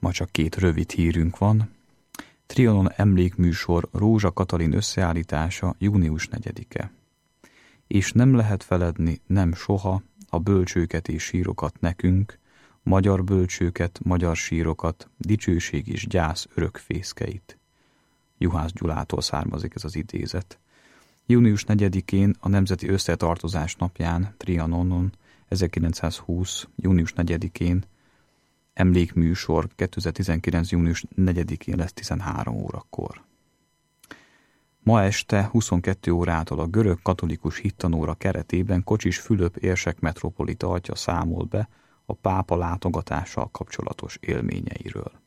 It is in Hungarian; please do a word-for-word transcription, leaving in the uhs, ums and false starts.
Ma csak két rövid hírünk van. Trianon emlékműsor Rózsa Katalin összeállítása június negyedike. És nem lehet feledni, nem soha, a bölcsőket és sírokat nekünk, magyar bölcsőket, magyar sírokat, dicsőség és gyász örök fészkeit. Juhász Gyulától származik ez az idézet. június negyedikén a Nemzeti Összetartozás napján Trianonon ezerkilencszázhúsz. június negyedikén emlékműsor kétezer-tizenkilenc. június negyedikén lesz tizenhárom órakor. Ma este huszonkettő órától a görög katolikus hittanóra keretében Kocsis Fülöp érsek metropolita atya számol be a pápa látogatással kapcsolatos élményeiről.